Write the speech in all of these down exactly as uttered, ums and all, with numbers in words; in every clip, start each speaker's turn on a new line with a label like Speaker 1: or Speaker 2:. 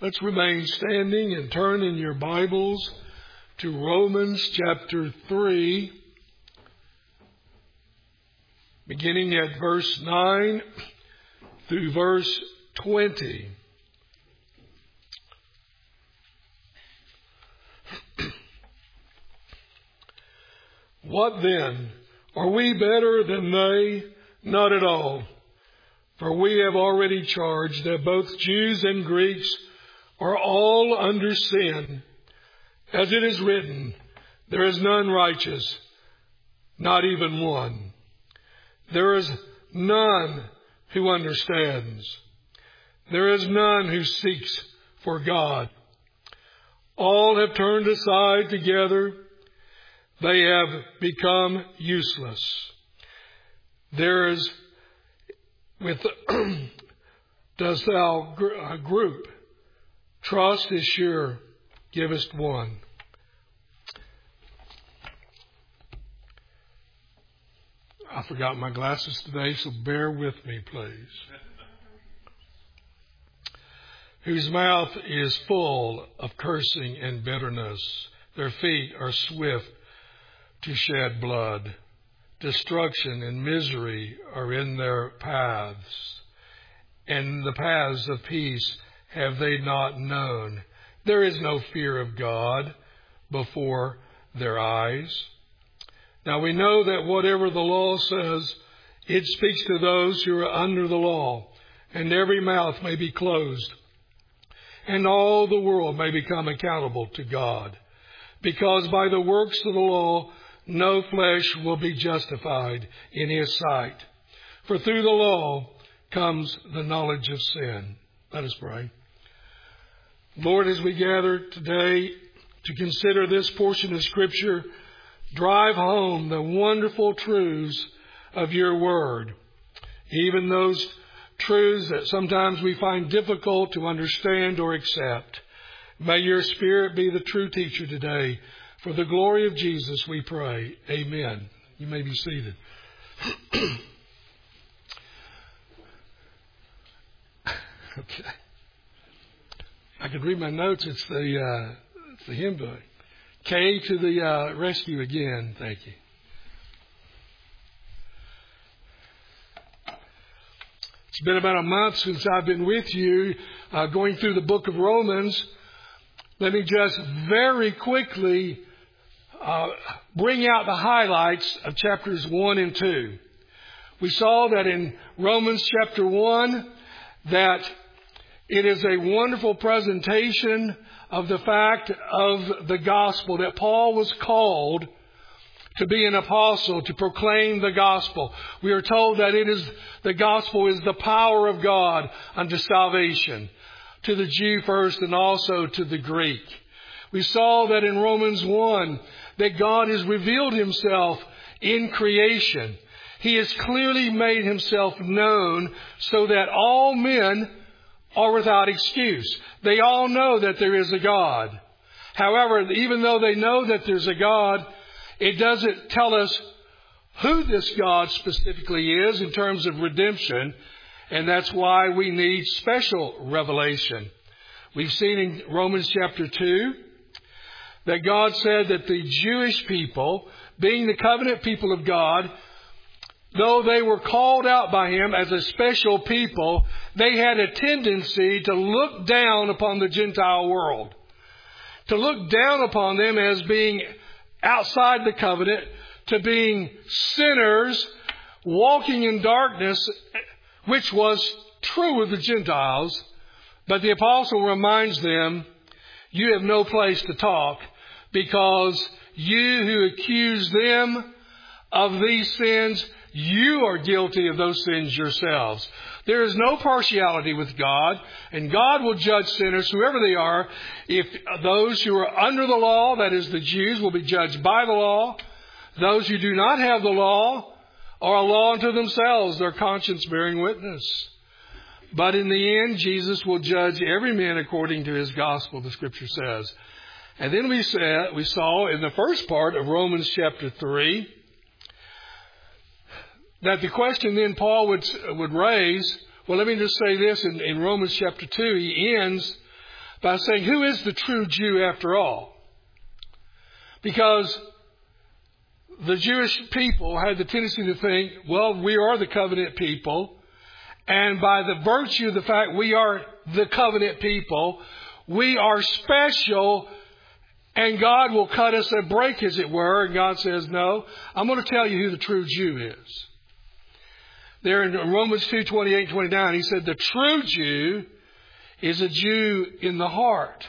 Speaker 1: Let's remain standing and turn in your Bibles to Romans chapter three, beginning at verse nine through verse twenty. What then? Are we better than they? Not at all. For we have already charged that both Jews and Greeks are all under sin. As it is written, there is none righteous, not even one. There is none who understands. There is none who seeks for God. All have turned aside together. They have become useless. There is, with does thou group, trust is sure, givest one. I forgot my glasses today, so bear with me, please. Whose mouth is full of cursing and bitterness. Their feet are swift to shed blood. Destruction and misery are in their paths, and the paths of peace have they not known. There is no fear of God before their eyes. Now we know that whatever the law says, it speaks to those who are under the law, and every mouth may be closed, and all the world may become accountable to God. Because by the works of the law, no flesh will be justified in his sight. For through the law comes the knowledge of sin. Let us pray. Lord, as we gather today to consider this portion of Scripture, drive home the wonderful truths of your word. Even those truths that sometimes we find difficult to understand or accept. May your Spirit be the true teacher today. For the glory of Jesus, we pray. Amen. You may be seated. Okay. I could read my notes. It's the uh, it's the hymn book. K to the uh, rescue again. Thank you. It's been about a month since I've been with you uh, going through the book of Romans. Let me just very quickly Uh, bring out the highlights of chapters one and two. We saw that in Romans chapter one that it is a wonderful presentation of the fact of the gospel, that Paul was called to be an apostle, to proclaim the gospel. We are told that it is the gospel is the power of God unto salvation, to the Jew first and also to the Greek. We saw that in Romans one that God has revealed himself in creation. He has clearly made himself known so that all men are without excuse. They all know that there is a God. However, even though they know that there's a God, it doesn't tell us who this God specifically is in terms of redemption. And that's why we need special revelation. We've seen in Romans chapter two that God said that the Jewish people, being the covenant people of God, though they were called out by him as a special people, they had a tendency to look down upon the Gentile world. To look down upon them as being outside the covenant, to being sinners, walking in darkness, which was true of the Gentiles. But the apostle reminds them, you have no place to talk, because you who accuse them of these sins, you are guilty of those sins yourselves. There is no partiality with God, and God will judge sinners, whoever they are. If those who are under the law, that is the Jews, will be judged by the law. Those who do not have the law are a law unto themselves, their conscience bearing witness. But in the end, Jesus will judge every man according to his gospel, the Scripture says. And then we said, we saw in the first part of Romans chapter three that the question then Paul would would raise. Well, let me just say this in, in Romans chapter two. He ends by saying, who is the true Jew after all? Because the Jewish people had the tendency to think, well, we are the covenant people. And by the virtue of the fact we are the covenant people, we are special, and God will cut us a break, as it were. And God says, no, I'm going to tell you who the true Jew is. There in Romans two, twenty-eight and twenty-nine, he said, the true Jew is a Jew in the heart.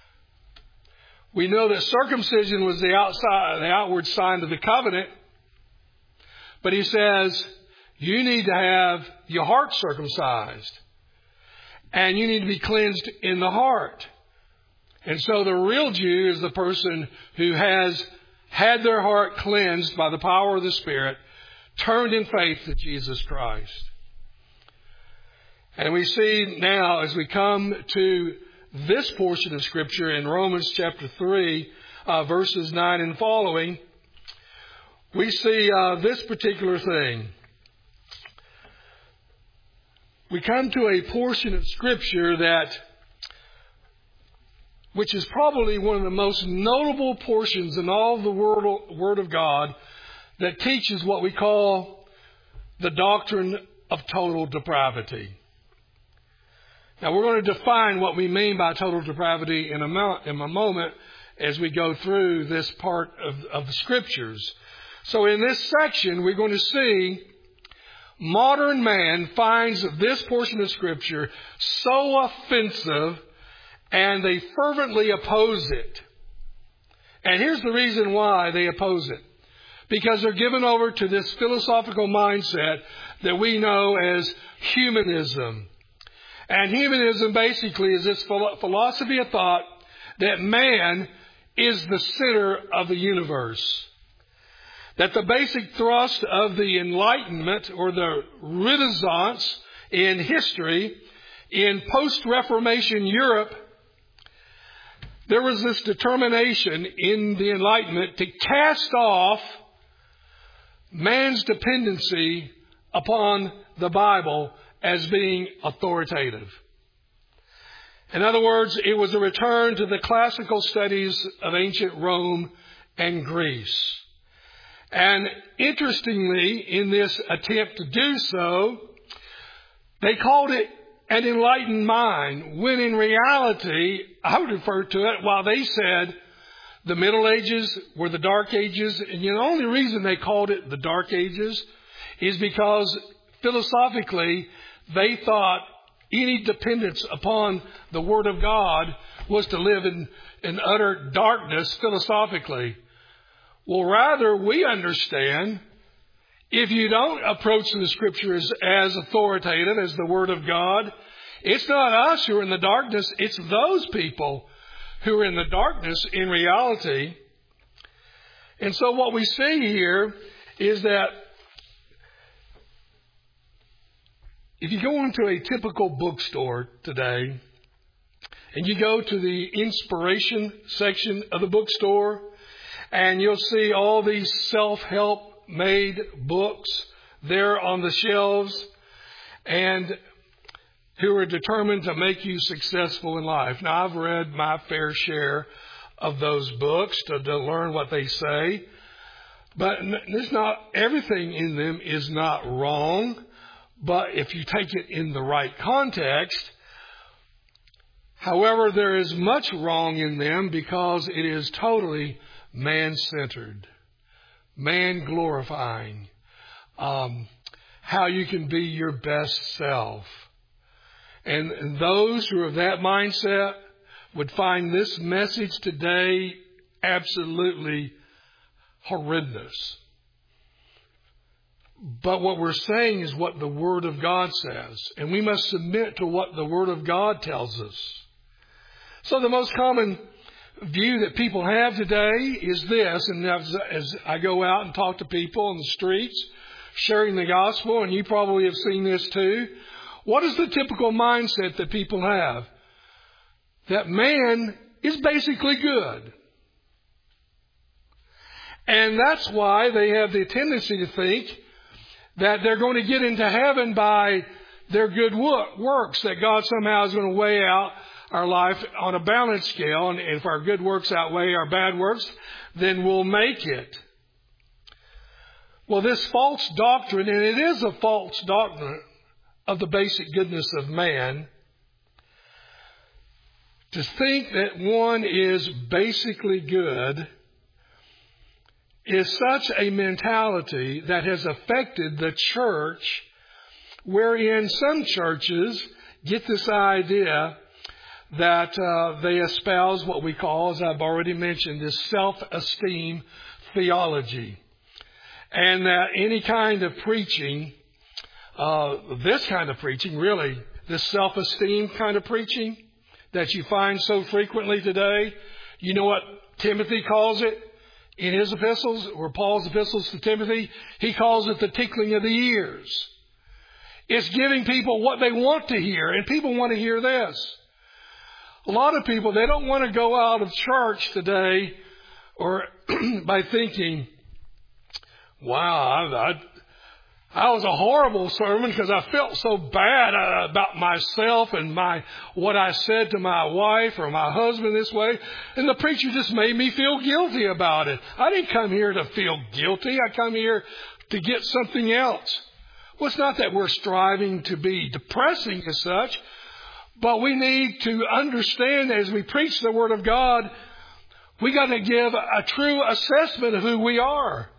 Speaker 1: We know that circumcision was the outside, the outward sign of the covenant. But he says, you need to have your heart circumcised. And you need to be cleansed in the heart. And so the real Jew is the person who has had their heart cleansed by the power of the Spirit, turned in faith to Jesus Christ. And we see now, as we come to this portion of Scripture in Romans chapter three, uh, verses nine and following, we see uh, this particular thing. We come to a portion of Scripture that, which is probably one of the most notable portions in all of the Word, Word of God, that teaches what we call the doctrine of total depravity. Now, we're going to define what we mean by total depravity in a, mo- in a moment as we go through this part of, of the Scriptures. So in this section, we're going to see modern man finds this portion of Scripture so offensive, and they fervently oppose it. And here's the reason why they oppose it. Because they're given over to this philosophical mindset that we know as humanism. And humanism basically is this philosophy of thought that man is the center of the universe. That the basic thrust of the Enlightenment or the Renaissance in history, in post-Reformation Europe, there was this determination in the Enlightenment to cast off man's dependency upon the Bible as being authoritative. In other words, it was a return to the classical studies of ancient Rome and Greece. And interestingly, in this attempt to do so, they called it an enlightened mind, when in reality, I would refer to it, while they said the Middle Ages were the Dark Ages, and you know, the only reason they called it the Dark Ages is because philosophically they thought any dependence upon the Word of God was to live in, in utter darkness philosophically. Well, rather, we understand if you don't approach the Scriptures as authoritative as the Word of God, it's not us who are in the darkness, it's those people who are in the darkness in reality. And so what we see here is that if you go into a typical bookstore today and you go to the inspiration section of the bookstore, and you'll see all these self-help made books there on the shelves, and who are determined to make you successful in life. Now, I've read my fair share of those books to, to learn what they say, but there's not everything in them is not wrong. But if you take it in the right context, however, there is much wrong in them because it is totally man-centered, man-glorifying, um, how you can be your best self. And, and those who are of that mindset would find this message today absolutely horrendous. But what we're saying is what the Word of God says. And we must submit to what the Word of God tells us. So the most common view that people have today is this, and as, as I go out and talk to people on the streets, sharing the gospel, and you probably have seen this too, what is the typical mindset that people have? That man is basically good. And that's why they have the tendency to think that they're going to get into heaven by their good works, that God somehow is going to weigh out our life on a balance scale, and if our good works outweigh our bad works, then we'll make it. Well, this false doctrine, and it is a false doctrine of the basic goodness of man, to think that one is basically good is such a mentality that has affected the church, wherein some churches get this idea that uh, they espouse what we call, as I've already mentioned, this self-esteem theology. And that any kind of preaching, uh, this kind of preaching, really, this self-esteem kind of preaching that you find so frequently today, you know what Timothy calls it in his epistles, or Paul's epistles to Timothy? He calls it the tickling of the ears. It's giving people what they want to hear, and people want to hear this. A lot of people, they don't want to go out of church today or by thinking, wow, I, I, that was a horrible sermon because I felt so bad uh, about myself and my what I said to my wife or my husband this way. And the preacher just made me feel guilty about it. I didn't come here to feel guilty. I come here to get something else. Well, it's not that we're striving to be depressing as such, but we need to understand that as we preach the Word of God, we got to give a true assessment of who we are.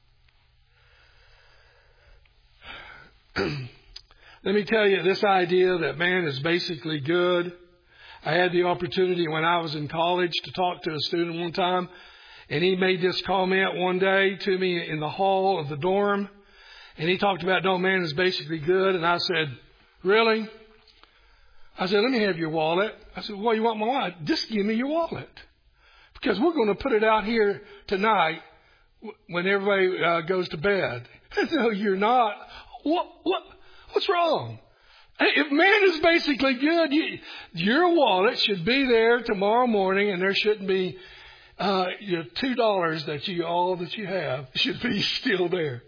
Speaker 1: Let me tell you, this idea that man is basically good. I had the opportunity when I was in college to talk to a student one time, and he made this comment one day to me in the hall of the dorm, and he talked about, no, man is basically good. And I said, really? I said, let me have your wallet. I said, well, you want my wallet? Just give me your wallet, because we're going to put it out here tonight when everybody uh, goes to bed. No, you're not. What, what, what's wrong? If man is basically good, you, your wallet should be there tomorrow morning, and there shouldn't be uh, your two dollars that you all that you have should be still there.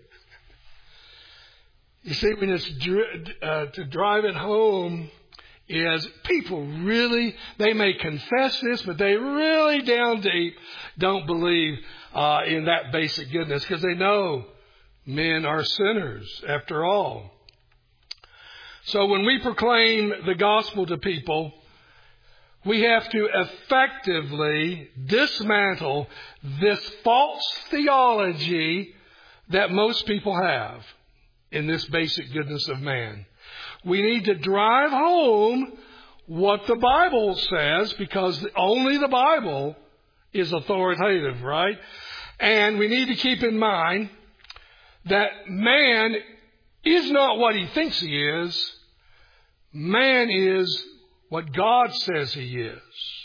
Speaker 1: You see, when it's uh, to drive it home, is people really, they may confess this, but they really down deep don't believe uh, in that basic goodness, because they know men are sinners after all. So when we proclaim the gospel to people, we have to effectively dismantle this false theology that most people have in this basic goodness of man. We need to drive home what the Bible says, because only the Bible is authoritative, right? And we need to keep in mind that man is not what he thinks he is. Man is what God says he is.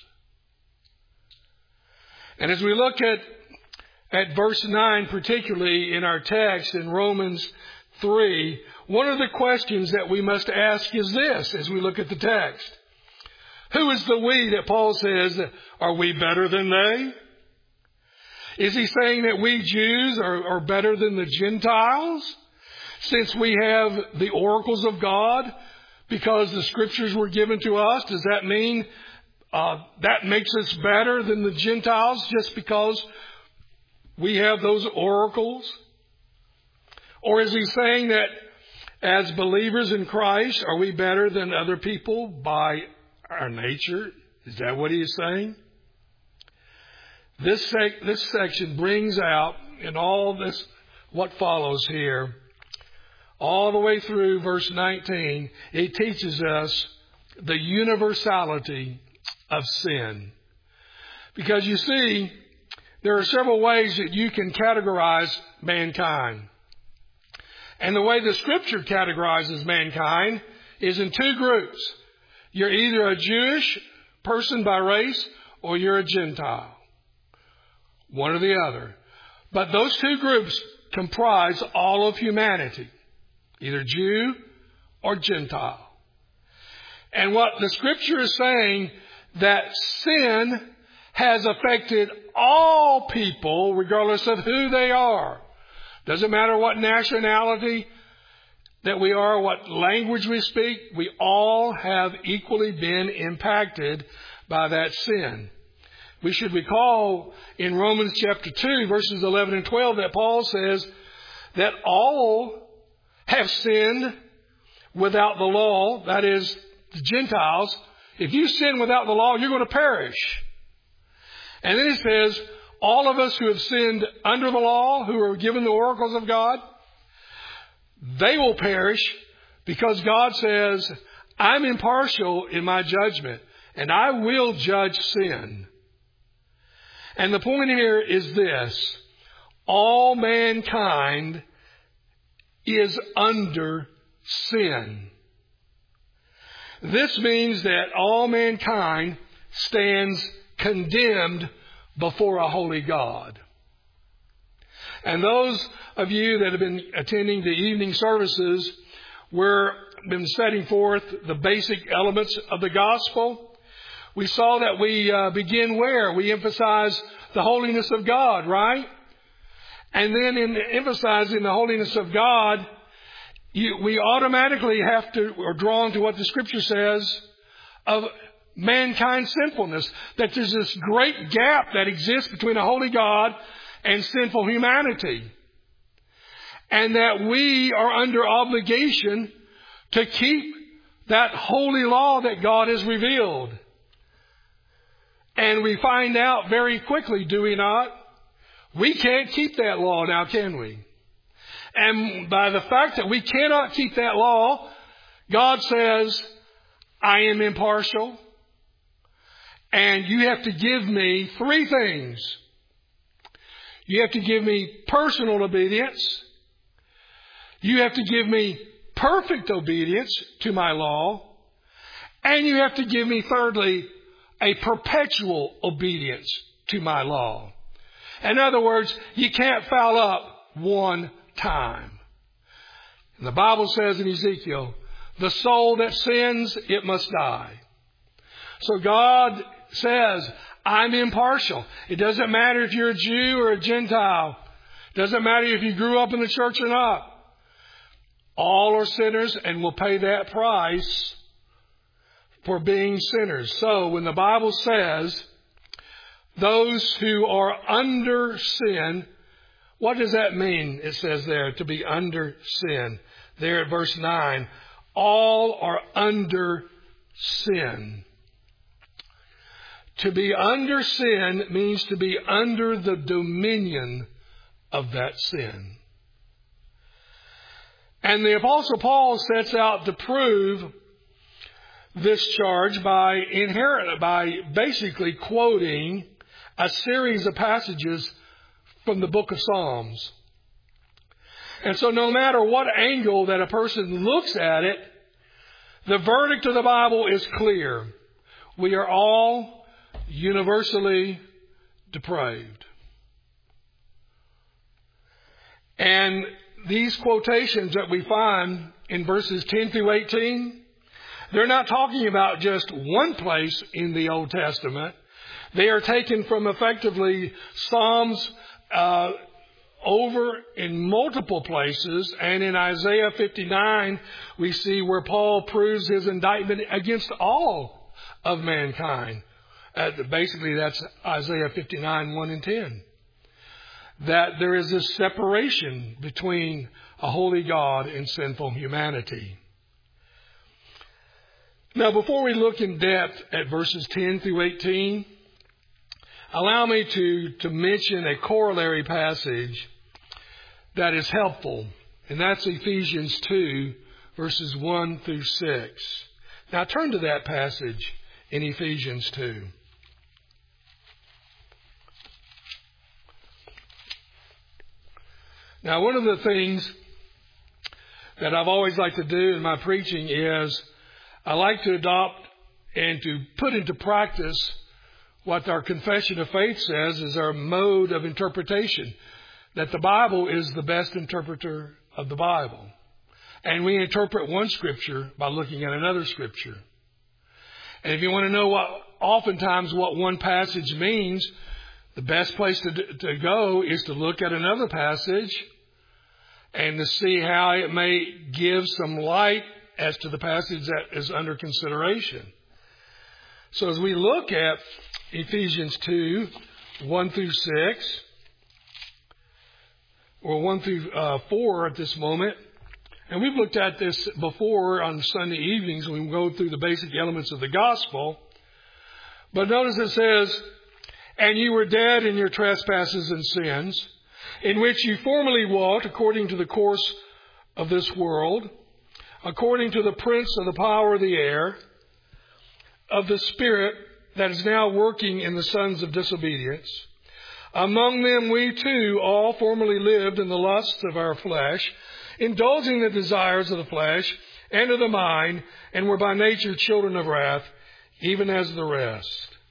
Speaker 1: And as we look at, at verse nine, particularly in our text in Romans three, one of the questions that we must ask is this as we look at the text. Who is the we that Paul says, are we better than they? Is he saying that we Jews are, are better than the Gentiles since we have the oracles of God because the scriptures were given to us? Does that mean uh, that makes us better than the Gentiles just because we have those oracles? Or is he saying that as believers in Christ, are we better than other people by our nature? Is that what he is saying? This sec- this section brings out in all this, what follows here, all the way through verse nineteen, it teaches us the universality of sin. Because you see, there are several ways that you can categorize mankind. And the way the Scripture categorizes mankind is in two groups. You're either a Jewish person by race or you're a Gentile. One or the other. But those two groups comprise all of humanity. Either Jew or Gentile. And what the Scripture is saying, that sin has affected all people regardless of who they are. Doesn't matter what nationality that we are, what language we speak, we all have equally been impacted by that sin. We should recall in Romans chapter two, verses eleven and twelve, that Paul says that all have sinned without the law, that is, the Gentiles. If you sin without the law, you're going to perish. And then he says, all of us who have sinned under the law, who are given the oracles of God, they will perish, because God says, I'm impartial in my judgment, and I will judge sin. And the point here is this: all mankind is under sin. This means that all mankind stands condemned before a holy God. And those of you that have been attending the evening services, we've been setting forth the basic elements of the gospel. We saw that we uh, begin where? We emphasize the holiness of God, right? And then in emphasizing the holiness of God, you, we automatically have to, or drawn to what the Scripture says of mankind's sinfulness. That there's this great gap that exists between a holy God and sinful humanity. And that we are under obligation to keep that holy law that God has revealed. And we find out very quickly, do we not? We can't keep that law now, can we? And by the fact that we cannot keep that law, God says, I am impartial. And you have to give me three things. You have to give me personal obedience. You have to give me perfect obedience to my law. And you have to give me, thirdly, a perpetual obedience to my law. In other words, you can't foul up one time. And the Bible says in Ezekiel, the soul that sins, it must die. So God says, I'm impartial. It doesn't matter if you're a Jew or a Gentile. It doesn't matter if you grew up in the church or not. All are sinners and will pay that price for being sinners. So when the Bible says those who are under sin, what does that mean? It says there, to be under sin. There at verse nine, all are under sin. To be under sin means to be under the dominion of that sin. And the Apostle Paul sets out to prove this charge by inherent, by basically quoting a series of passages from the book of Psalms. And so no matter what angle that a person looks at it, the verdict of the Bible is clear. We are all universally depraved. And these quotations that we find in verses ten through eighteen, they're not talking about just one place in the Old Testament. They are taken from effectively Psalms uh, over in multiple places. And in Isaiah fifty-nine, we see where Paul proves his indictment against all of mankind. Uh, basically, that's Isaiah fifty-nine, one and ten. That there is this separation between a holy God and sinful humanity. Now, before we look in depth at verses ten through eighteen, allow me to, to mention a corollary passage that is helpful, and that's Ephesians two, verses one through six. Now, turn to that passage in Ephesians two. Now, one of the things that I've always liked to do in my preaching is I like to adopt and to put into practice what our confession of faith says is our mode of interpretation, that the Bible is the best interpreter of the Bible. And we interpret one scripture by looking at another scripture. And if you want to know what, oftentimes what one passage means, the best place to, to go is to look at another passage and to see how it may give some light as to the passage that is under consideration. So as we look at Ephesians two, one through six, or one through uh, four at this moment, and we've looked at this before on Sunday evenings when we go through the basic elements of the gospel. But notice it says, and you were dead in your trespasses and sins, in which you formerly walked according to the course of this world, according to the prince of the power of the air, of the spirit that is now working in the sons of disobedience. Among them we too all formerly lived in the lusts of our flesh, indulging the desires of the flesh and of the mind, and were by nature children of wrath, even as the rest.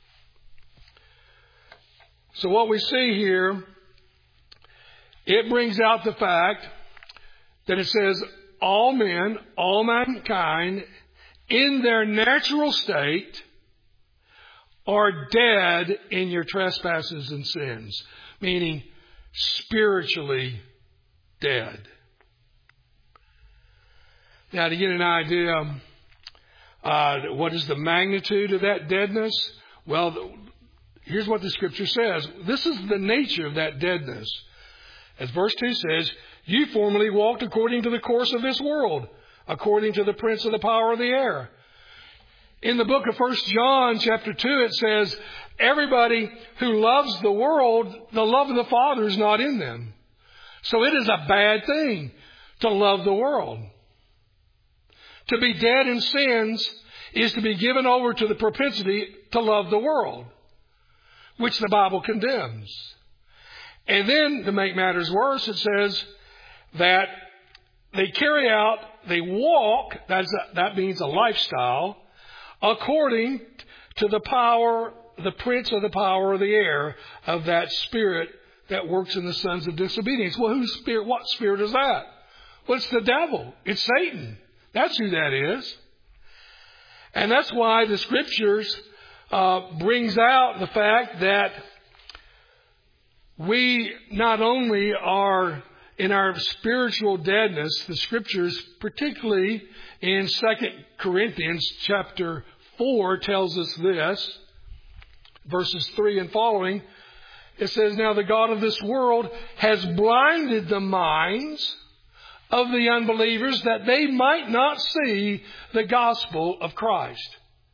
Speaker 1: So what we see here, it brings out the fact that it says all men, all mankind, in their natural state, are dead in your trespasses and sins, meaning spiritually dead. Now, to get an idea, uh, what is the magnitude of that deadness? Well, here's what the Scripture says. This is the nature of that deadness. As verse two says, you formerly walked according to the course of this world, according to the prince of the power of the air. In the book of First John chapter two, it says, everybody who loves the world, the love of the Father is not in them. So it is a bad thing to love the world. To be dead in sins is to be given over to the propensity to love the world, which the Bible condemns. And then, to make matters worse, it says that they carry out, they walk, that's a, that means a lifestyle, according to the power, the prince of the power of the air, of that spirit that works in the sons of disobedience. Well, whose spirit, what spirit is that? Well, it's the devil. It's Satan. That's who that is. And that's why the Scriptures uh, brings out the fact that we not only are in our spiritual deadness, the Scriptures, particularly in Second Corinthians chapter four, tells us this, verses three and following. It says, now the God of this world has blinded the minds of the unbelievers that they might not see the gospel of Christ.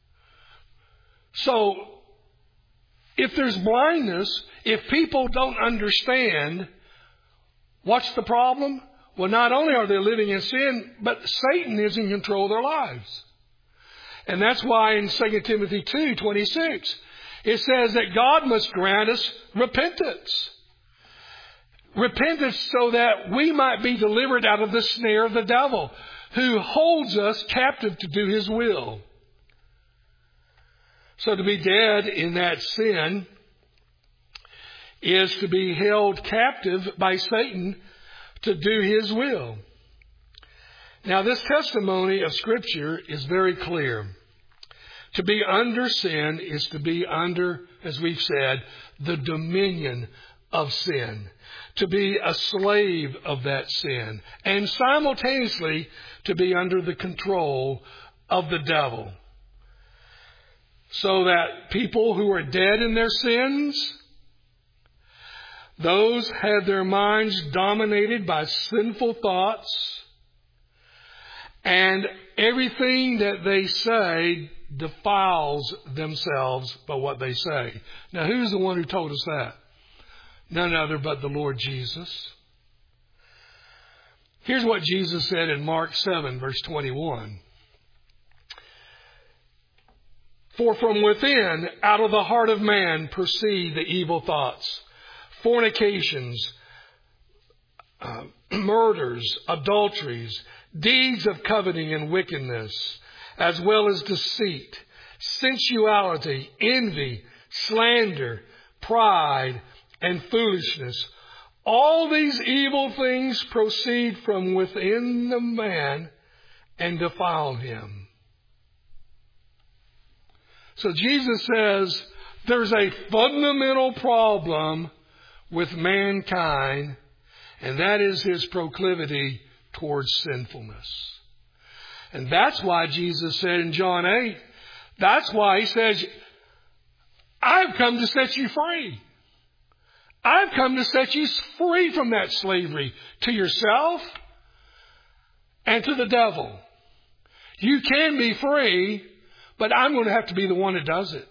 Speaker 1: So, if there's blindness, if people don't understand, what's the problem? Well, not only are they living in sin, but Satan is in control of their lives. And that's why in Second Timothy two twenty-six, it says that God must grant us repentance. Repentance so that we might be delivered out of the snare of the devil, who holds us captive to do his will. So to be dead in that sin is to be held captive by Satan to do his will. Now, this testimony of Scripture is very clear. To be under sin is to be under, as we've said, the dominion of sin. To be a slave of that sin. And simultaneously to be under the control of the devil. So that people who are dead in their sins, those have their minds dominated by sinful thoughts, and everything that they say defiles themselves by what they say. Now, who's the one who told us that? None other but the Lord Jesus. Here's what Jesus said in Mark seven, verse twenty-one. For from within, out of the heart of man, proceed the evil thoughts, fornications, uh, murders, adulteries, deeds of coveting and wickedness, as well as deceit, sensuality, envy, slander, pride, and foolishness. All these evil things proceed from within the man and defile him. So Jesus says there's a fundamental problem with mankind, And that is his proclivity towards sinfulness. And that's why Jesus said in John eight, that's why he says, I've come to set you free. I've come to set you free from that slavery to yourself and to the devil. You can be free, but I'm going to have to be the one that does it.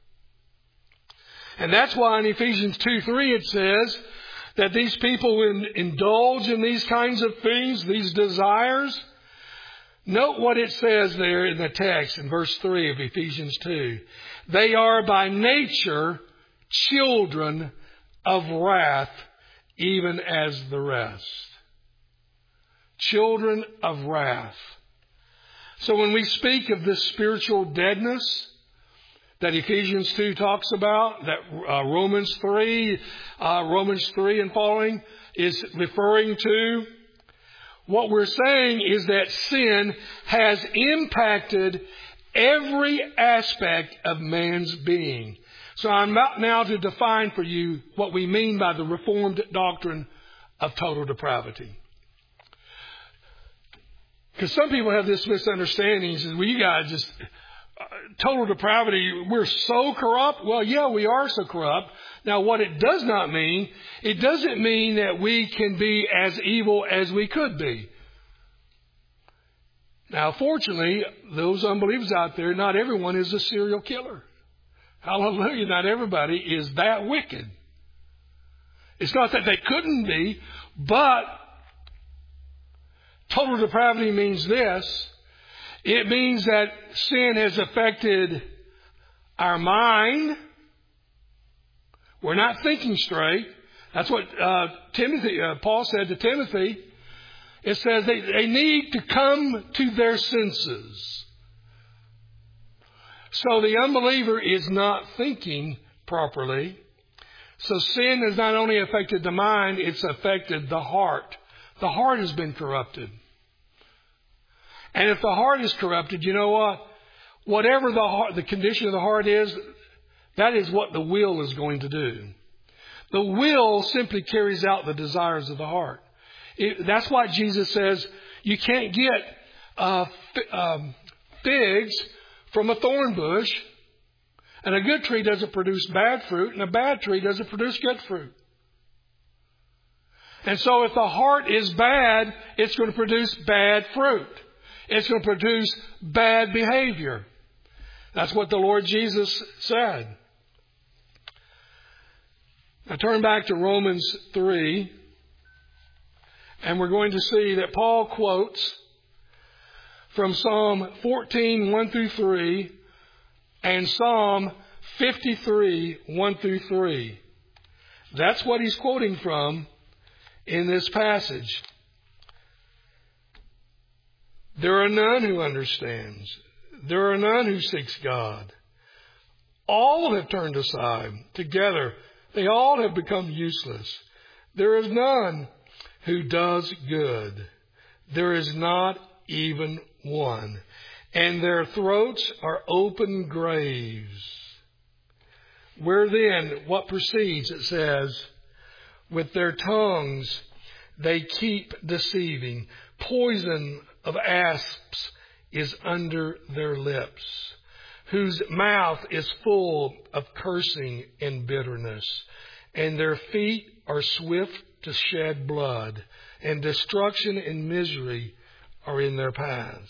Speaker 1: And that's why in Ephesians two three it says that these people in, indulge in these kinds of things, these desires. Note what it says there in the text in verse three of Ephesians two. They are by nature children of wrath, even as the rest. Children of wrath. So when we speak of this spiritual deadness that Ephesians two talks about, that uh, Romans three, uh, Romans three and following is referring to, what we're saying is that sin has impacted every aspect of man's being. So I'm about now to define for you what we mean by the Reformed doctrine of total depravity. Because some people have this misunderstanding. He says, well, you guys just, uh, total depravity, we're so corrupt. Well, yeah, we are so corrupt. Now, what it does not mean, it doesn't mean that we can be as evil as we could be. Now, fortunately, those unbelievers out there, not everyone is a serial killer. Hallelujah. Not everybody is that wicked. It's not that they couldn't be, but total depravity means this. It means that sin has affected our mind. We're not thinking straight. That's what uh, Timothy, uh, Paul said to Timothy. It says they, they need to come to their senses. So the unbeliever is not thinking properly. So sin has not only affected the mind, it's affected the heart. The heart has been corrupted. And if the heart is corrupted, you know what? Whatever the heart, the condition of the heart is, that is what the will is going to do. The will simply carries out the desires of the heart. It, that's why Jesus says you can't get uh, f- um, figs from a thorn bush, and a good tree doesn't produce bad fruit, and a bad tree doesn't produce good fruit. And so if the heart is bad, it's going to produce bad fruit. It's going to produce bad behavior. That's what the Lord Jesus said. Now turn back to Romans three. And we're going to see that Paul quotes from Psalm fourteen, one through three, and Psalm fifty-three, one through three. That's what he's quoting from in this passage. There are none who understands. There are none who seeks God. All have turned aside. Together, they all have become useless. There is none who does good. There is not even one. And their throats are open graves. Where then, what proceeds, it says, with their tongues they keep deceiving. Poison of asps is under their lips, whose mouth is full of cursing and bitterness. And their feet are swift to shed blood, and destruction and misery are in their paths.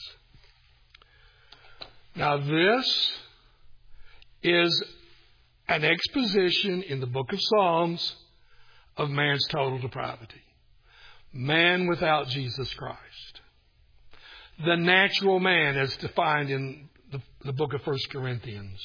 Speaker 1: Now this is an exposition in the book of Psalms of man's total depravity. Man without Jesus Christ. The natural man as defined in the, the book of First Corinthians.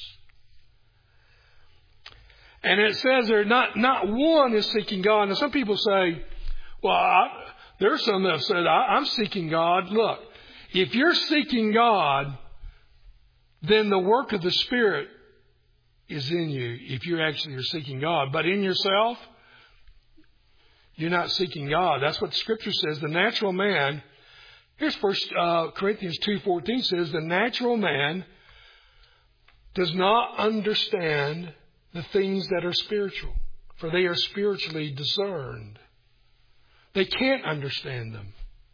Speaker 1: And it says there, not, not one is seeking God. Now some people say, well, I, there's some that have said, I, I'm seeking God. Look, if you're seeking God, then the work of the Spirit is in you if you actually are seeking God. But in yourself, you're not seeking God. That's what the Scripture says. The natural man, here's First uh, Corinthians two fourteen says, the natural man does not understand the things that are spiritual, for they are spiritually discerned. They can't understand them.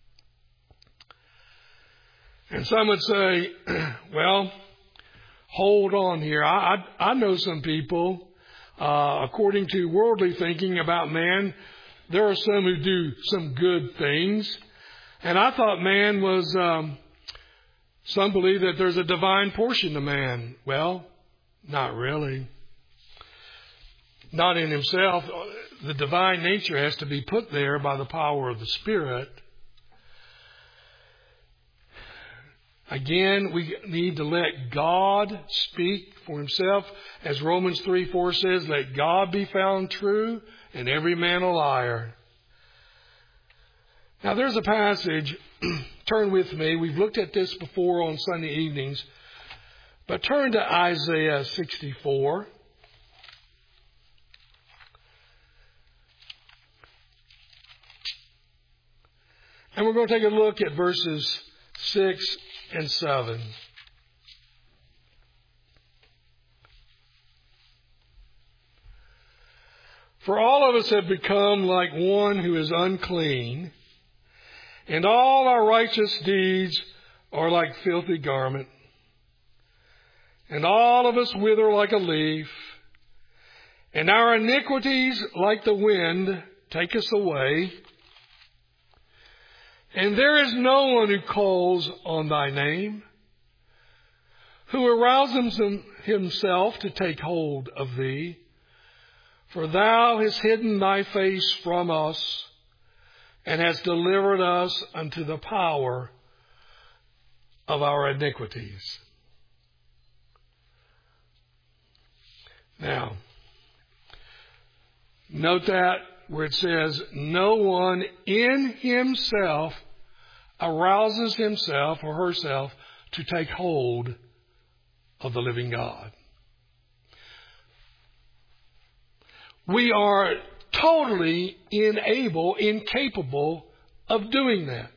Speaker 1: And some would say, well, hold on here. I, I, I know some people, uh, according to worldly thinking about man, there are some who do some good things. And I thought man was, um, some believe that there's a divine portion to man. Well, not really. Not in himself. The divine nature has to be put there by the power of the Spirit. Again, we need to let God speak for himself. As Romans three four says, let God be found true and every man a liar. Now there's a passage, turn with me. We've looked at this before on Sunday evenings. But turn to Isaiah sixty-four. And we're going to take a look at verses six and seven. For all of us have become like one who is unclean, and all our righteous deeds are like filthy garment. And all of us wither like a leaf, and our iniquities like the wind take us away. And there is no one who calls on thy name, who arouses himself to take hold of thee. For thou hast hidden thy face from us, and hast delivered us unto the power of our iniquities. Now, note that where it says, no one in himself arouses himself or herself to take hold of the living God. We are totally unable, incapable of doing that.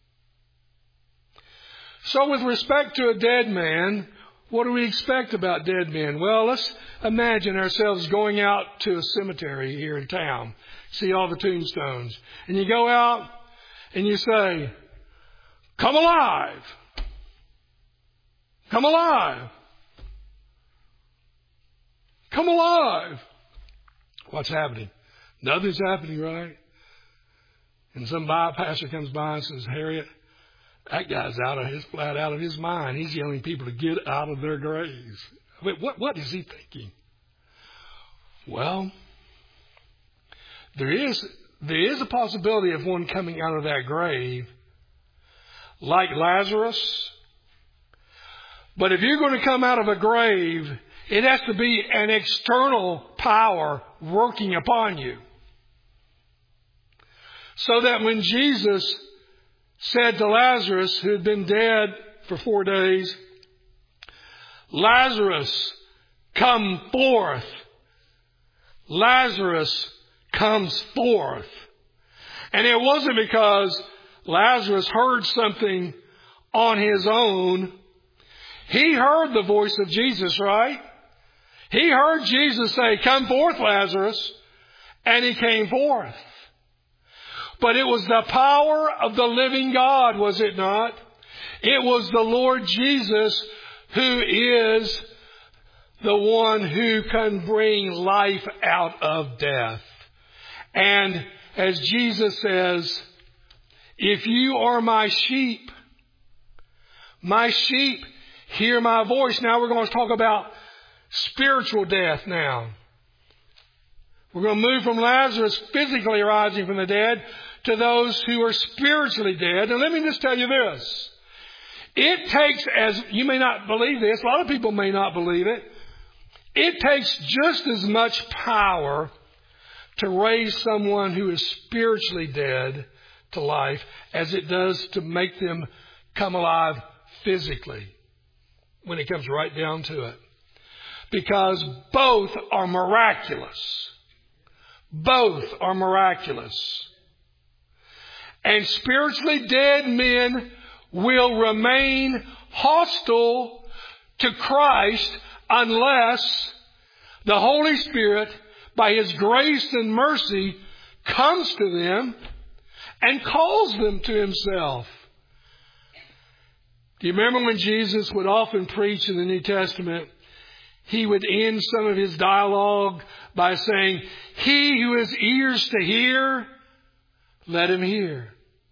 Speaker 1: So with respect to a dead man, what do we expect about dead men? Well, let's imagine ourselves going out to a cemetery here in town, see all the tombstones. And you go out and you say, come alive! Come alive! Come alive! What's happening? Nothing's happening, right? And some pastor comes by and says, Harriet, that guy's out of his flat out of his mind. He's yelling people to get out of their graves. I mean, what, what is he thinking? Well, there is, there is a possibility of one coming out of that grave like Lazarus. But if you're going to come out of a grave, it has to be an external power working upon you. So that when Jesus said to Lazarus, who had been dead for four days, Lazarus, come forth. Lazarus comes forth. And it wasn't because Lazarus heard something on his own. He heard the voice of Jesus, right? He heard Jesus say, come forth, Lazarus. And he came forth. But it was the power of the living God, was it not? It was the Lord Jesus who is the one who can bring life out of death. And as Jesus says, if you are my sheep, my sheep hear my voice. Now we're going to talk about spiritual death now. We're going to move from Lazarus physically rising from the dead to those who are spiritually dead. And let me just tell you this. It takes, as you may not believe this, a lot of people may not believe it, it takes just as much power to raise someone who is spiritually dead to life as it does to make them come alive physically when it comes right down to it. Because both are miraculous. Both are miraculous. And spiritually dead men will remain hostile to Christ unless the Holy Spirit, by His grace and mercy, comes to them and calls them to himself. Do you remember when Jesus would often preach in the New Testament? He would end some of his dialogue by saying, he who has ears to hear, let him hear.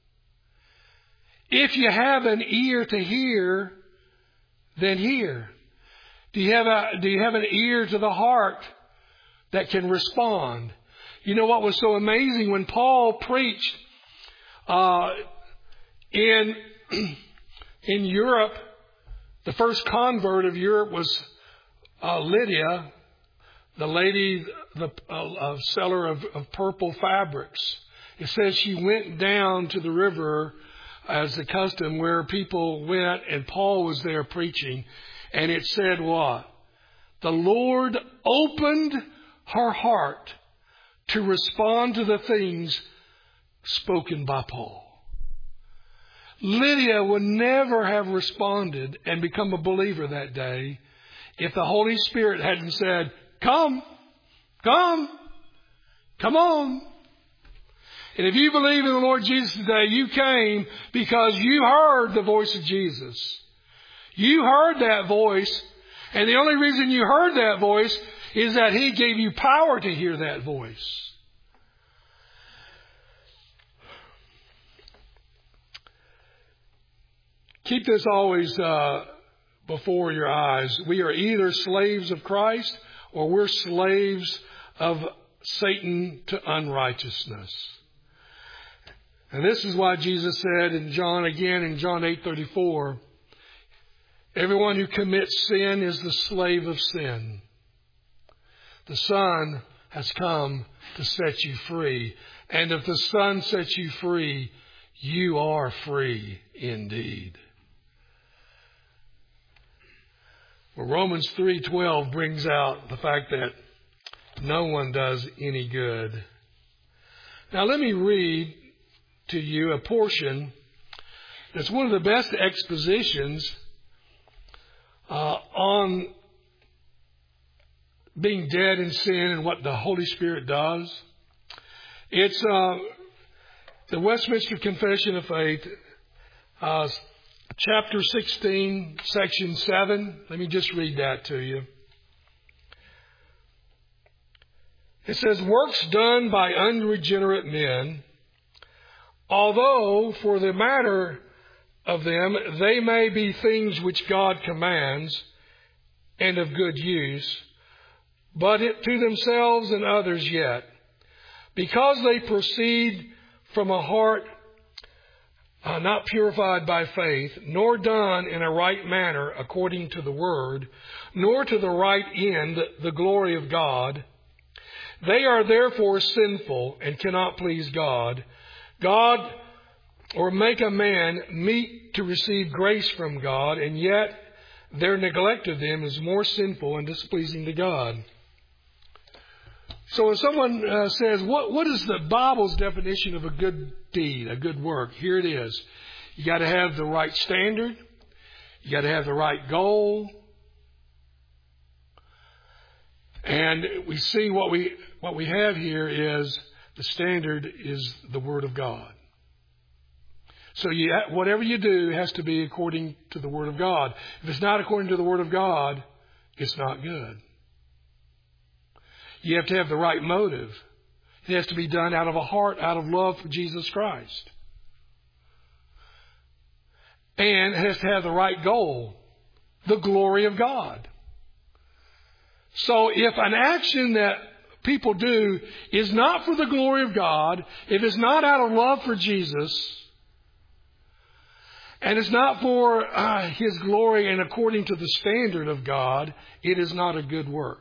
Speaker 1: If you have an ear to hear, then hear. Do you have a, do you have an ear to the heart that can respond? You know what was so amazing when Paul preached uh, in in Europe? The first convert of Europe was uh, Lydia, the lady, the uh, seller of, of purple fabrics. It says she went down to the river as the custom where people went, and Paul was there preaching. And it said what? The Lord opened her heart to respond to the things spoken by Paul. Lydia would never have responded and become a believer that day if the Holy Spirit hadn't said, come, come, come on. And if you believe in the Lord Jesus today, you came because you heard the voice of Jesus. You heard that voice, and the only reason you heard that voice is that He gave you power to hear that voice. Keep this always uh, before your eyes. We are either slaves of Christ or we're slaves of Satan to unrighteousness. And this is why Jesus said in John, again in John eight thirty-four, everyone who commits sin is the slave of sin. The Son has come to set you free. And if the Son sets you free, you are free indeed. Well, Romans three twelve brings out the fact that no one does any good. Now let me read to you a portion that's one of the best expositions uh, on being dead in sin and what the Holy Spirit does. It's uh, the Westminster Confession of Faith, uh, chapter sixteen, section seven. Let me just read that to you. It says, works done by unregenerate men, although for the matter of them they may be things which God commands and of good use, but it to themselves and others yet, because they proceed from a heart uh, not purified by faith, nor done in a right manner according to the word, nor to the right end, the glory of God. They are therefore sinful and cannot please God. God, or make a man meet to receive grace from God, and yet their neglect of them is more sinful and displeasing to God. So if someone uh, says, what, what is the Bible's definition of a good deed, a good work? Here it is. You got to have the right standard. You got to have the right goal. And we see what we what we have here is the standard is the Word of God. So you, whatever you do has to be according to the Word of God. If it's not according to the Word of God, it's not good. You have to have the right motive. It has to be done out of a heart, out of love for Jesus Christ. And it has to have the right goal, the glory of God. So if an action that people do is not for the glory of God, if it's not out of love for Jesus, and it's not for uh, His glory and according to the standard of God, it is not a good work.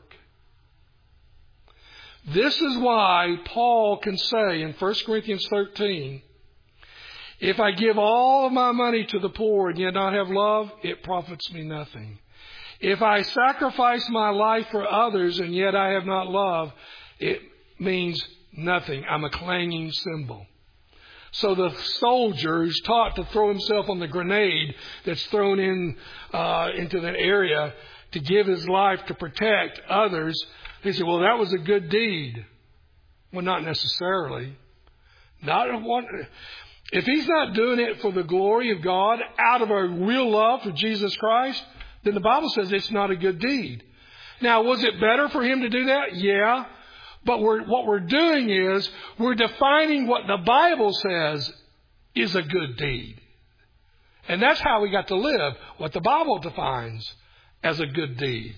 Speaker 1: This is why Paul can say in First Corinthians thirteen, if I give all of my money to the poor and yet not have love, it profits me nothing. If I sacrifice my life for others and yet I have not love, it means nothing. I'm a clanging cymbal. So the soldier who's taught to throw himself on the grenade that's thrown in uh, into that area to give his life to protect others, they say, well, that was a good deed. Well, not necessarily. Not one. If he's not doing it for the glory of God, out of a real love for Jesus Christ, then the Bible says it's not a good deed. Now, was it better for him to do that? Yeah. But we're, what we're doing is we're defining what the Bible says is a good deed. And that's how we got to live, what the Bible defines as a good deed.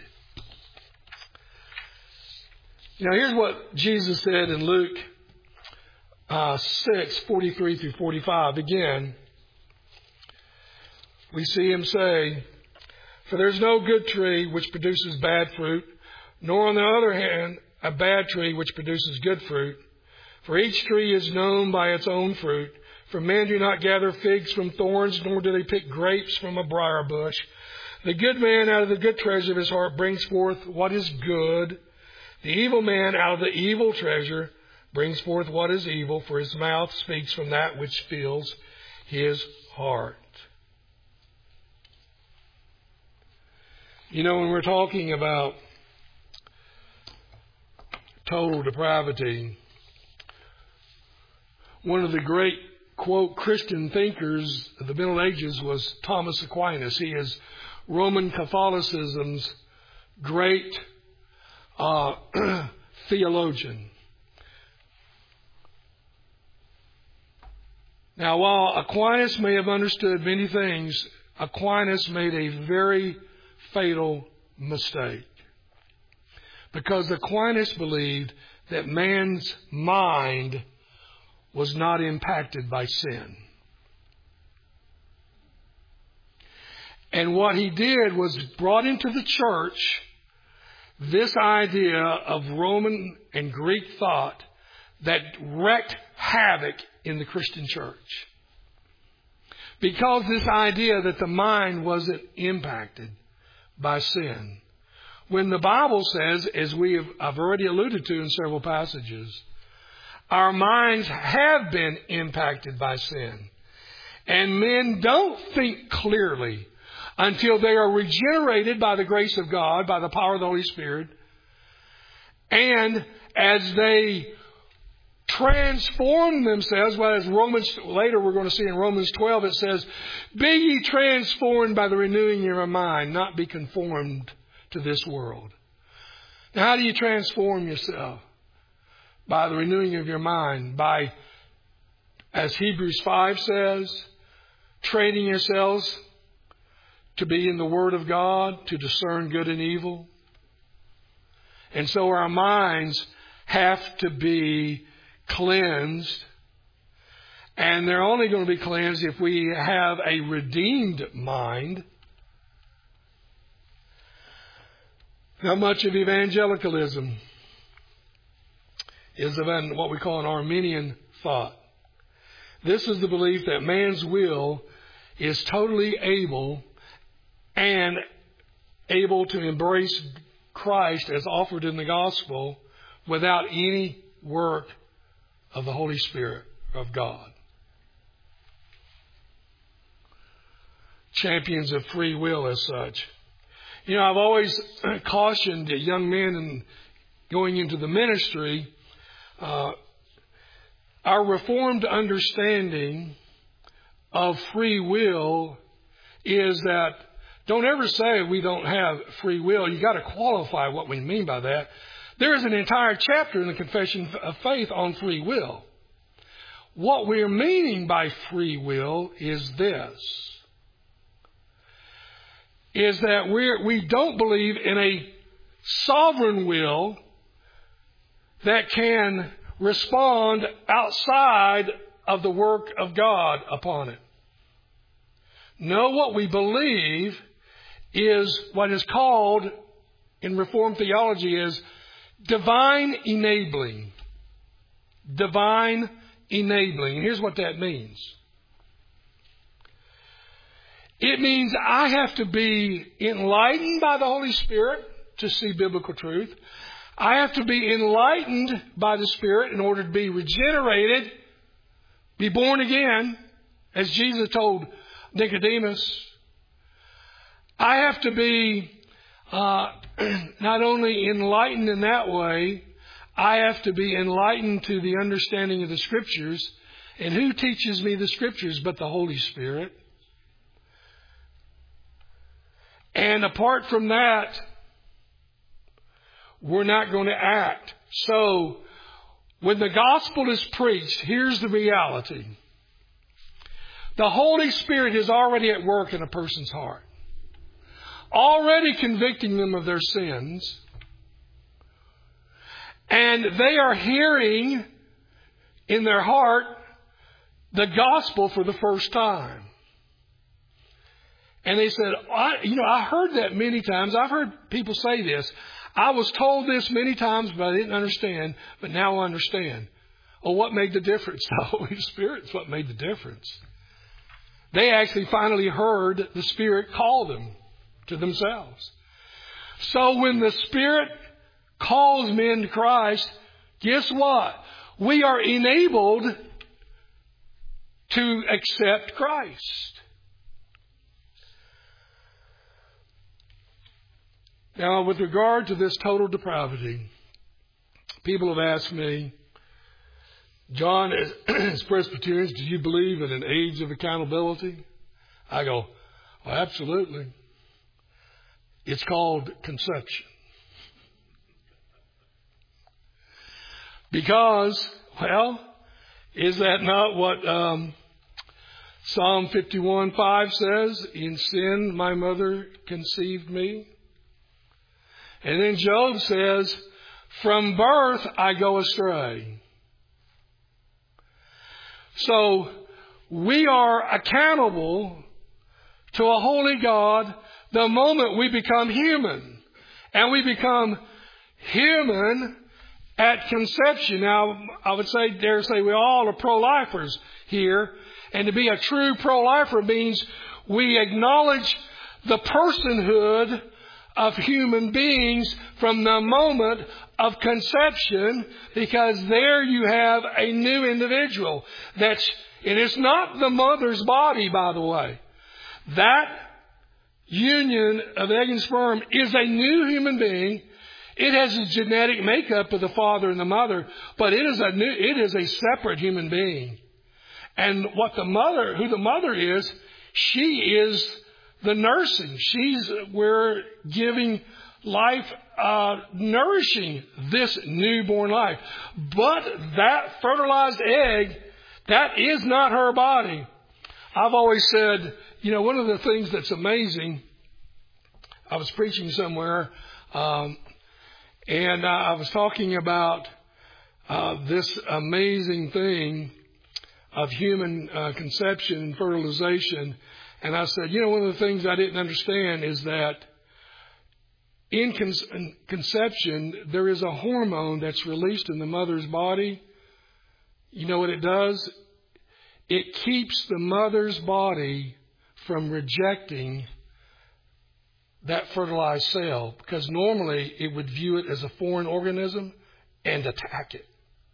Speaker 1: Now, here's what Jesus said in Luke uh, six, forty-three through forty-five. Again, we see him say, "For there's no good tree which produces bad fruit, nor on the other hand a bad tree which produces good fruit. For each tree is known by its own fruit. For men do not gather figs from thorns, nor do they pick grapes from a briar bush. The good man out of the good treasure of his heart brings forth what is good. The evil man out of the evil treasure brings forth what is evil, for his mouth speaks from that which fills his heart." You know, when we're talking about total depravity, one of the great, quote, Christian thinkers of the Middle Ages was Thomas Aquinas. He is Roman Catholicism's great uh, theologian. Now, while Aquinas may have understood many things, Aquinas made a very fatal mistake. Because Aquinas believed that man's mind was not impacted by sin. And what he did was brought into the church this idea of Roman and Greek thought that wreaked havoc in the Christian church. Because this idea that the mind wasn't impacted by sin. When the Bible says, as we have I've already alluded to in several passages, our minds have been impacted by sin. And men don't think clearly until they are regenerated by the grace of God, by the power of the Holy Spirit. And as they transform themselves, well, as Romans, later we're going to see in Romans twelve, it says, "Be ye transformed by the renewing of your mind, not be conformed to this world." Now, how do you transform yourself? By the renewing of your mind. By, as Hebrews five says, training yourselves to be in the Word of God, to discern good and evil. And so our minds have to be cleansed. And they're only going to be cleansed if we have a redeemed mind. Now, much of evangelicalism is of an, what we call an Arminian thought. This is the belief that man's will is totally able and able to embrace Christ as offered in the gospel without any work of the Holy Spirit of God. Champions of free will as such. You know, I've always cautioned young men in going into the ministry, uh, our Reformed understanding of free will is that don't ever say we don't have free will. You got to qualify what we mean by that. There is an entire chapter in the Confession of Faith on free will. What we're meaning by free will is this. Is that we're, we don't believe in a sovereign will that can respond outside of the work of God upon it. No, what we believe is what is called in Reformed theology is divine enabling. Divine enabling. And here's what that means. It means I have to be enlightened by the Holy Spirit to see biblical truth. I have to be enlightened by the Spirit in order to be regenerated, be born again, as Jesus told Nicodemus. I have to be uh, not only enlightened in that way, I have to be enlightened to the understanding of the Scriptures And who teaches me the Scriptures but the Holy Spirit? And apart from that, we're not going to act. So, when the gospel is preached, here's the reality. The Holy Spirit is already at work in a person's heart, already convicting them of their sins. And they are hearing in their heart the gospel for the first time. And they said, I, you know, I heard that many times. I've heard people say this. I was told this many times, but I didn't understand. But now I understand. Oh, what made the difference? The Holy Spirit's what made the difference. They actually finally heard the Spirit call them to themselves. So when the Spirit calls men to Christ, guess what? We are enabled to accept Christ. Now, with regard to this total depravity, people have asked me, John, as Presbyterians, do you believe in an age of accountability? I go, well, absolutely. It's called conception. Because, well, is that not what um, Psalm fifty-one five says? In sin my mother conceived me. And then Job says, from birth I go astray. So we are accountable to a holy God the moment we become human. And we become human at conception. Now, I would say, dare say, we all are pro-lifers here. And to be a true pro-lifer means we acknowledge the personhood of human beings from the moment of conception, because there you have a new individual. That's, and it's not the mother's body, by the way. That union of egg and sperm is a new human being. It has the genetic makeup of the father and the mother, but it is a new, it is a separate human being. And what the mother, who the mother is, she is the nursing. She's, we're giving life, uh, nourishing this newborn life. But that fertilized egg, that is not her body. I've always said, you know, one of the things that's amazing, I was preaching somewhere, um, and uh, I was talking about uh, this amazing thing of human uh, conception and fertilization. And I said, you know, one of the things I didn't understand is that in con- conception, there is a hormone that's released in the mother's body. You know what it does? It keeps the mother's body from rejecting that fertilized cell, because normally it would view it as a foreign organism and attack it.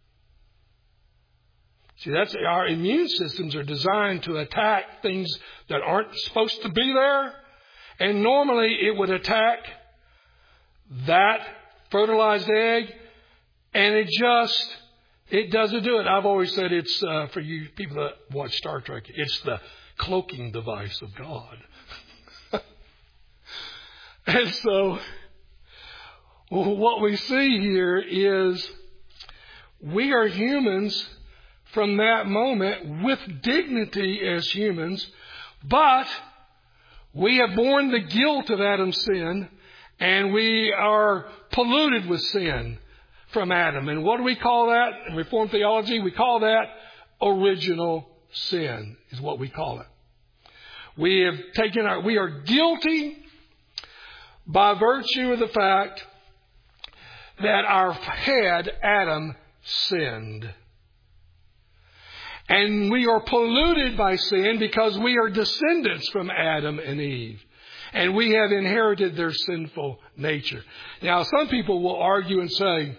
Speaker 1: See, that's, our immune systems are designed to attack things that aren't supposed to be there. And normally it would attack that fertilized egg, and it just, it doesn't do it. I've always said it's, uh, for you people that watch Star Trek, it's the cloaking device of God. And so, what we see here is we are humans from that moment with dignity as humans, but we have borne the guilt of Adam's sin, and we are polluted with sin from Adam. And what do we call that in Reformed theology? We call that original sin, is what we call it. We have taken our, we are guilty by virtue of the fact that our head, Adam, sinned. And we are polluted by sin because we are descendants from Adam and Eve. And we have inherited their sinful nature. Now, some people will argue and say,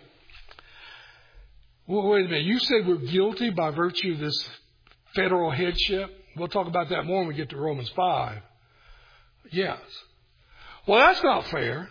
Speaker 1: well, wait a minute, you said we're guilty by virtue of this federal headship? We'll talk about that more when we get to Romans five. Yes. Well, that's not fair.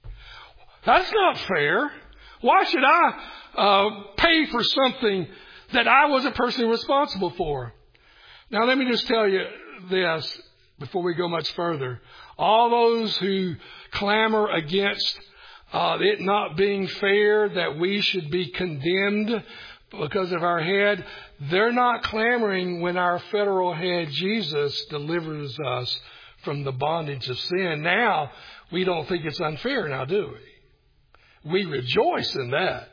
Speaker 1: That's not fair. Why should I uh, pay for something that I wasn't personally responsible for. Now, let me just tell you this before we go much further. All those who clamor against uh, it not being fair, that we should be condemned because of our head, they're not clamoring when our federal head, Jesus, delivers us from the bondage of sin. Now, we don't think it's unfair now, do we? We rejoice in that.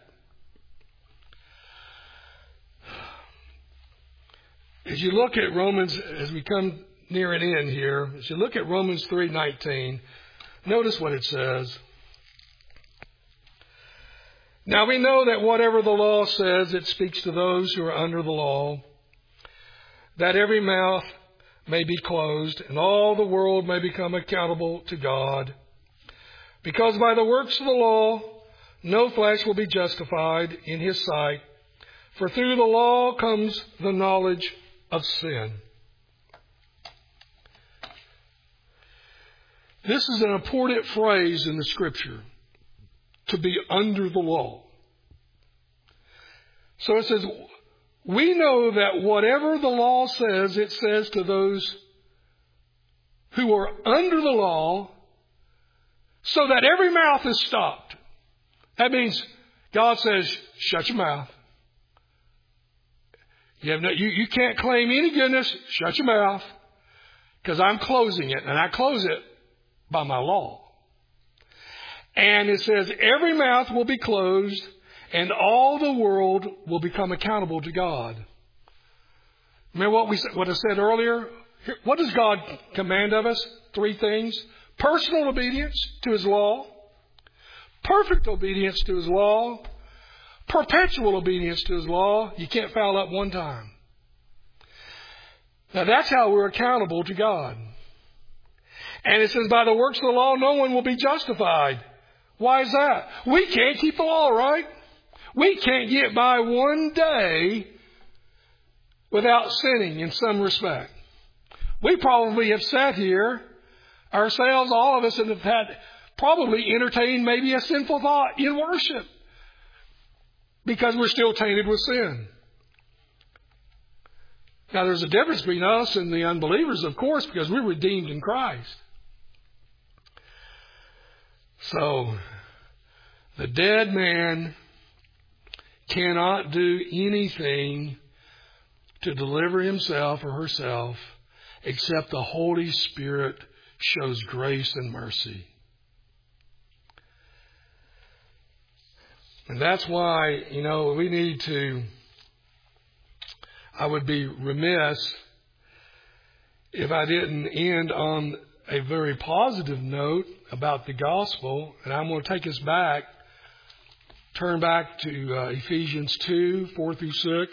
Speaker 1: As you look at Romans, as we come near an end here, as you look at Romans three nineteen, notice what it says. Now we know that whatever the law says, it speaks to those who are under the law, that every mouth may be closed, and all the world may become accountable to God. Because by the works of the law, no flesh will be justified in his sight, for through the law comes the knowledge of sin. This is an important phrase in the Scripture, to be under the law. So it says, we know that whatever the law says, it says to those who are under the law, so that every mouth is stopped. That means God says, shut your mouth. You, have no, you, you can't claim any goodness. Shut your mouth. Because I'm closing it. And I close it by my law. And it says every mouth will be closed and all the world will become accountable to God. Remember what we what I said earlier? What does God command of us? Three things. Personal obedience to his law. Perfect obedience to his law. Perpetual obedience to his law. You can't foul up one time. Now that's how we're accountable to God. And it says by the works of the law, no one will be justified. Why is that? We can't keep the law, right? We can't get by one day without sinning in some respect. We probably have sat here ourselves, all of us, and have had probably entertained maybe a sinful thought in worship because we're still tainted with sin. Now, there's a difference between us and the unbelievers, of course, because we're redeemed in Christ. So, the dead man cannot do anything to deliver himself or herself except the Holy Spirit shows grace and mercy. And that's why, you know, we need to, I would be remiss if I didn't end on a very positive note about the gospel. And I'm going to take us back, turn back to uh, Ephesians two, four through six.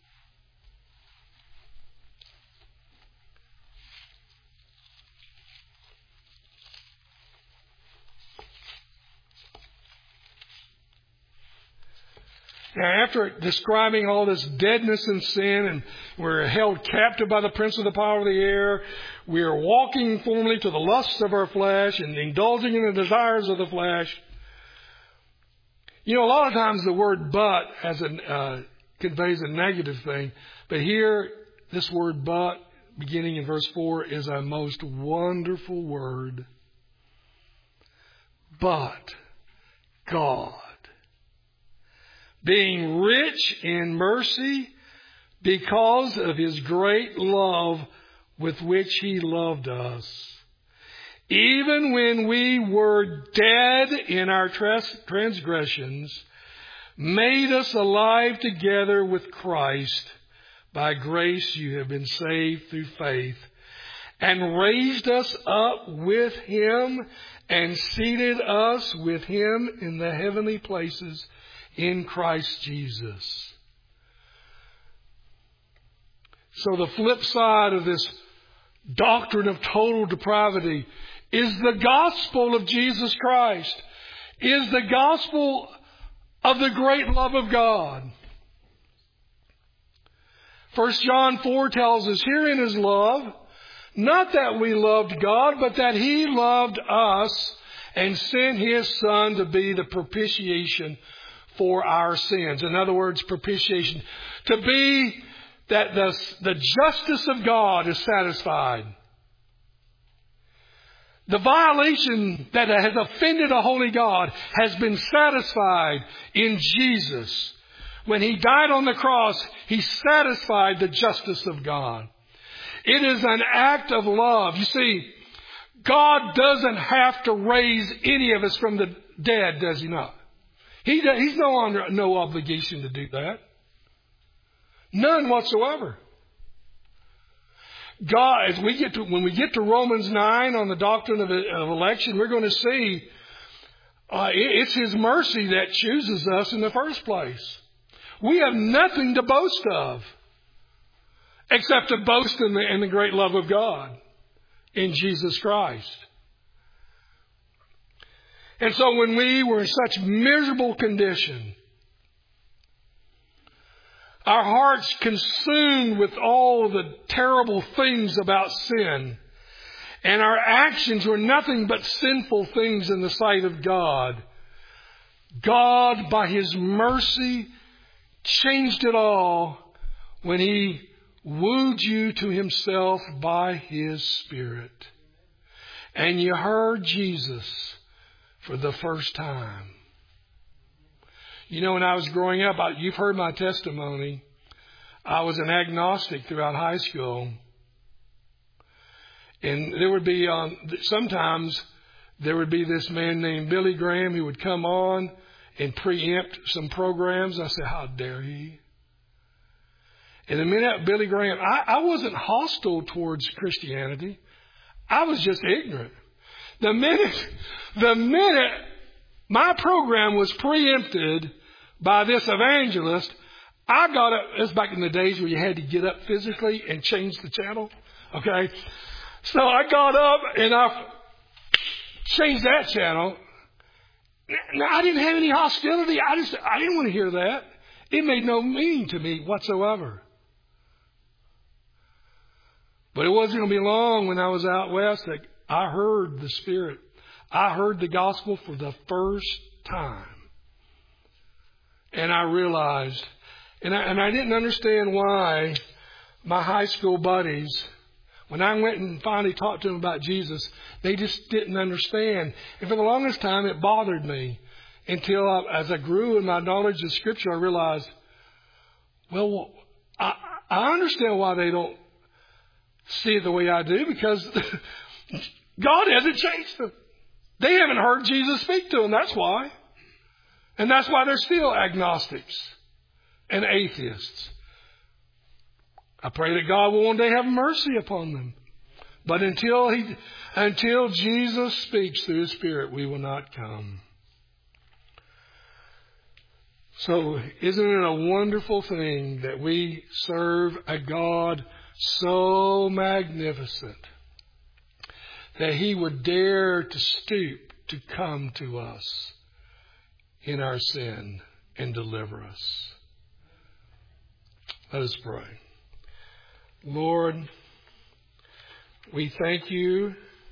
Speaker 1: Now, after describing all this deadness and sin, and we're held captive by the prince of the power of the air, we are walking formerly to the lusts of our flesh and indulging in the desires of the flesh. You know, a lot of times the word but has a, uh, conveys a negative thing. But here, this word but, beginning in verse four, is a most wonderful word. But God, being rich in mercy because of his great love with which he loved us, even when we were dead in our transgressions, made us alive together with Christ. By grace you have been saved through faith, and raised us up with him and seated us with him in the heavenly places in Christ Jesus. So the flip side of this doctrine of total depravity is the gospel of Jesus Christ, is the gospel of the great love of God. First John four tells us, herein is love, not that we loved God, but that he loved us and sent his Son to be the propitiation for our sins. In other words, propitiation. To be that the, the justice of God is satisfied. The violation that has offended a holy God has been satisfied in Jesus. When He died on the cross, He satisfied the justice of God. It is an act of love. You see, God doesn't have to raise any of us from the dead, does He not? He, he's no under no obligation to do that. None whatsoever. God, as we get to, when we get to Romans nine on the doctrine of, of election, we're going to see uh, it, it's His mercy that chooses us in the first place. We have nothing to boast of except to boast in the, in the great love of God in Jesus Christ. And so when we were in such miserable condition, our hearts consumed with all the terrible things about sin, and our actions were nothing but sinful things in the sight of God, God, by His mercy, changed it all when He wooed you to Himself by His Spirit. And you heard Jesus for the first time. You know, when I was growing up, I, you've heard my testimony. I was an agnostic throughout high school. And there would be, um, sometimes there would be this man named Billy Graham who would come on and preempt some programs. I said, how dare he? And the minute Billy Graham, I, I wasn't hostile towards Christianity. I was just ignorant. The minute, the minute my program was preempted by this evangelist, I got up. It was back in the days where you had to get up physically and change the channel. Okay. So I got up and I changed that channel. Now, I didn't have any hostility. I just, I didn't want to hear that. It made no meaning to me whatsoever. But it wasn't going to be long when I was out west that I heard the Spirit. I heard the gospel for the first time. And I realized, and I, and I didn't understand why my high school buddies, when I went and finally talked to them about Jesus, they just didn't understand. And for the longest time, it bothered me until I, as I grew in my knowledge of Scripture, I realized, well, I, I understand why they don't see it the way I do, because God hasn't changed them. They haven't heard Jesus speak to them. That's why. And that's why they're still agnostics and atheists. I pray that God will one day have mercy upon them. But until he, until Jesus speaks through His Spirit, we will not come. So isn't it a wonderful thing that we serve a God so magnificent that He would dare to stoop to come to us in our sin and deliver us? Let us pray. Lord, we thank You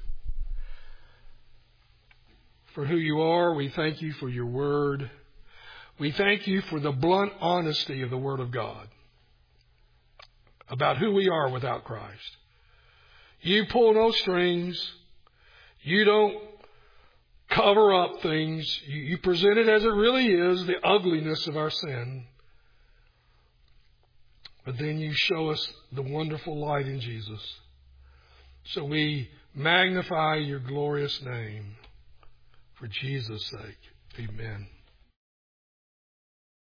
Speaker 1: for who You are. We thank You for Your Word. We thank You for the blunt honesty of the Word of God about who we are without Christ. You pull no strings. You don't cover up things. You, you present it as it really is, the ugliness of our sin. But then You show us the wonderful light in Jesus. So we magnify Your glorious name for Jesus' sake. Amen.